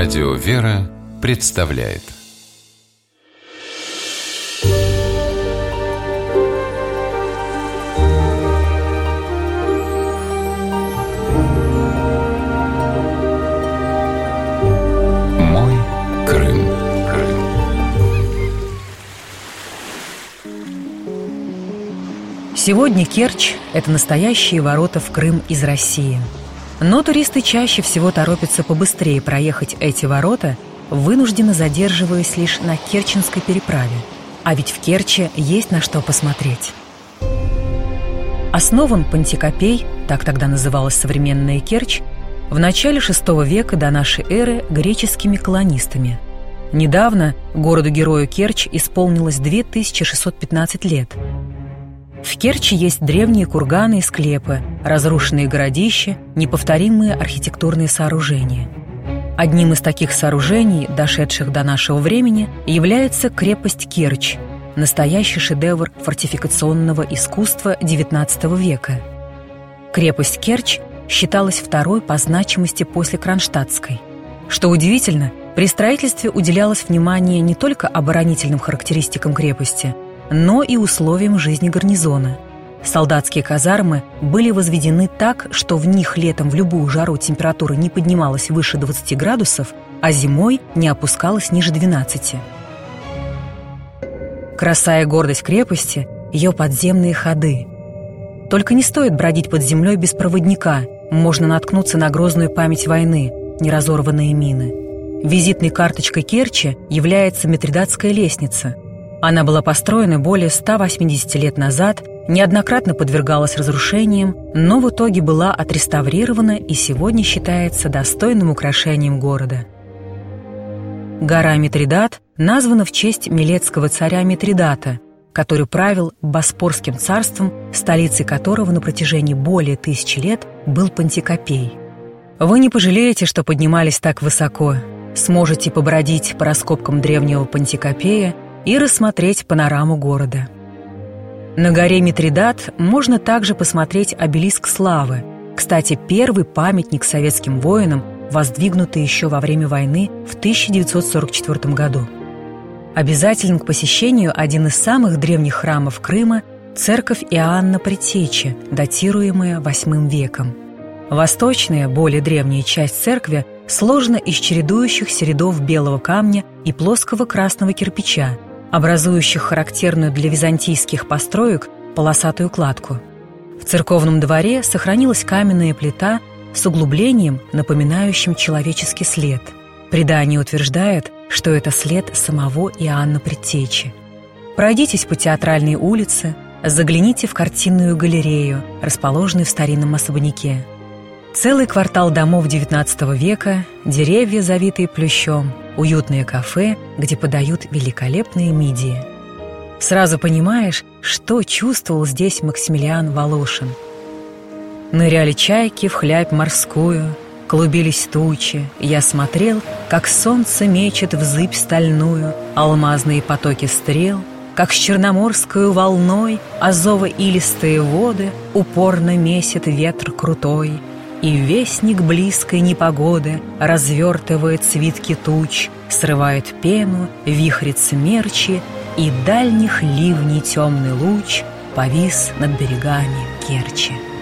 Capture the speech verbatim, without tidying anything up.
Радио «Вера» представляет «Мой Крым». Сегодня Керчь – это настоящие ворота в Крым из России. Но туристы чаще всего торопятся побыстрее проехать эти ворота, вынужденно задерживаясь лишь на Керченской переправе. А ведь в Керчи есть на что посмотреть. Основан Пантикопей, так тогда называлась современная Керчь, в начале шестого века до нашей эры греческими колонистами. Недавно городу-герою Керчь исполнилось две тысячи шестьсот пятнадцать лет. В Керчи есть древние курганы и склепы, разрушенные городища, неповторимые архитектурные сооружения. Одним из таких сооружений, дошедших до нашего времени, является крепость Керчь, настоящий шедевр фортификационного искусства девятнадцатого века. Крепость Керчь считалась второй по значимости после Кронштадтской. Что удивительно, при строительстве уделялось внимание не только оборонительным характеристикам крепости, но и условиям жизни гарнизона. Солдатские казармы были возведены так, что в них летом в любую жару температура не поднималась выше двадцати градусов, а зимой не опускалась ниже двенадцати. Краса и гордость крепости – ее подземные ходы. Только не стоит бродить под землей без проводника, можно наткнуться на грозную память войны, неразорванные мины. Визитной карточкой Керчи является Митридатская лестница. Она была построена более ста восьмидесяти лет назад, неоднократно подвергалась разрушениям, но в итоге была отреставрирована и сегодня считается достойным украшением города. Гора Митридат названа в честь милетского царя Митридата, который правил Боспорским царством, столицей которого на протяжении более тысячи лет был Пантикопей. Вы не пожалеете, что поднимались так высоко. Сможете побродить по раскопкам древнего Пантикопея и рассмотреть панораму города. На горе Митридат можно также посмотреть обелиск славы, кстати, первый памятник советским воинам, воздвигнутый еще во время войны в тысяча девятьсот сорок четвёртом году. Обязателен к посещению один из самых древних храмов Крыма – церковь Иоанна Предтечи, датируемая восьмым веком. Восточная, более древняя часть церкви сложена из чередующихся рядов белого камня и плоского красного кирпича, образующих характерную для византийских построек полосатую кладку. В церковном дворе сохранилась каменная плита с углублением, напоминающим человеческий след. Предание утверждает, что это след самого Иоанна Предтечи. Пройдитесь по театральной улице, загляните в картинную галерею, расположенную в старинном особняке. Целый квартал домов девятнадцатого века, деревья, завитые плющом, уютное кафе, где подают великолепные мидии. Сразу понимаешь, что чувствовал здесь Максимилиан Волошин. Ныряли чайки в хлябь морскую, клубились тучи, я смотрел, как солнце мечет в зыбь стальную алмазные потоки стрел, как с черноморскою волной азово-илистые воды упорно месит ветер крутой, и вестник близкой непогоды развертывает свитки туч, срывает пену, вихрит смерчи, и дальних ливней темный луч повис над берегами Керчи.